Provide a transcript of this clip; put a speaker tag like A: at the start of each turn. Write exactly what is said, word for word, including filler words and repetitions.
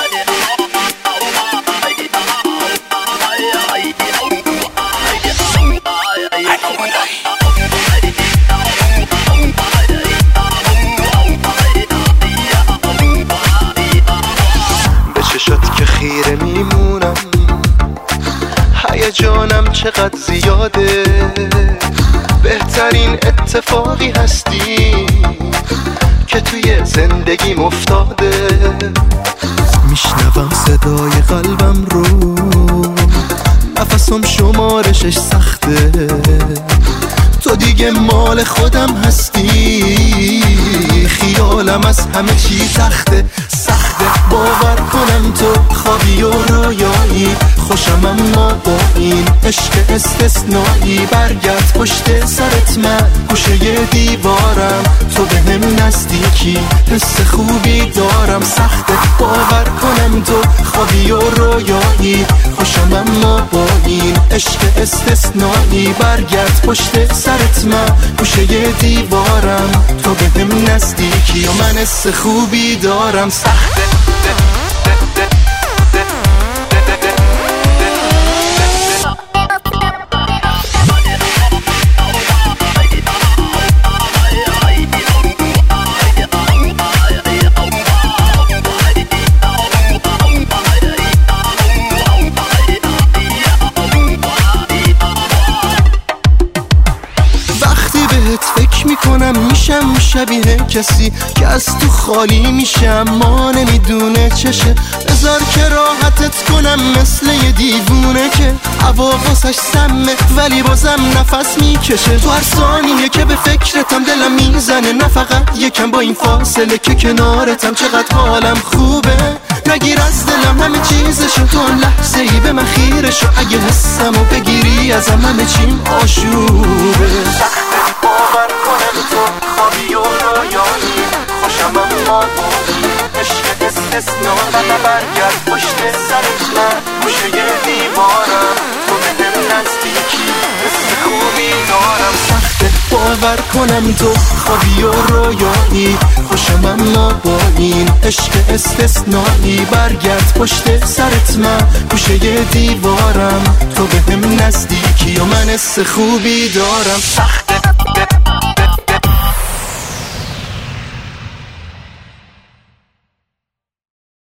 A: به چشات که خیره میمونم، هیجانم چقدر زیاده، بهترین اتفاقی هستی که توی زندگیم افتاده. میشنوم صدای قلبم رو، نفسم شمارشش سخته، تو دیگه مال خودم هستی، خیالم از همه چی تخته سخته. باور کنم تو خوابی و رویایی، خوشم اما با این عشق استثنایی. برگرد پشت سرت، من گوشه دیوارم، تو به هم نزدیکی، حس خوبی دارم. سخته باور کنم تو خوابی و رویایی، خوشم اما با این عشق استثنایی. برگرد پشت سرت، من گوشه دیوارم، تو به هم نزدیکی و من حس خوبی دارم. سخته فکر میکنم میشم شبیه کسی که از تو خالی میشم، ما نمیدونه چشه. بذار که راحتت کنم مثل یه دیوونه که هوا واسش سمه ولی بازم نفس میکشه. تو هر ثانیه که به فکرتم دلم میزنه، نه فقط یکم با این فاصله که کنارتم. چقدر حالم خوبه، نگیر از دلم همه چیزشو، تو اون لحظه ای به من خیره شو. اگه حسمو بگیری ازم همه چیم آشوبه. باور کنم تو خوابی و رویایی، خوشم اما بودی عشق استثنایی. برگرد پشت سرت، من گوشه دیوارم، تو به هم نزدیکی، حس خوبی دارم. سخته باور کنم تو خوابی و رویایی، خوشم اما با این عشق استثنایی. برگرد پشت سرت، من گوشه دیوارم، تو به هم نزدیکی و من حس خوبی دارم. سخته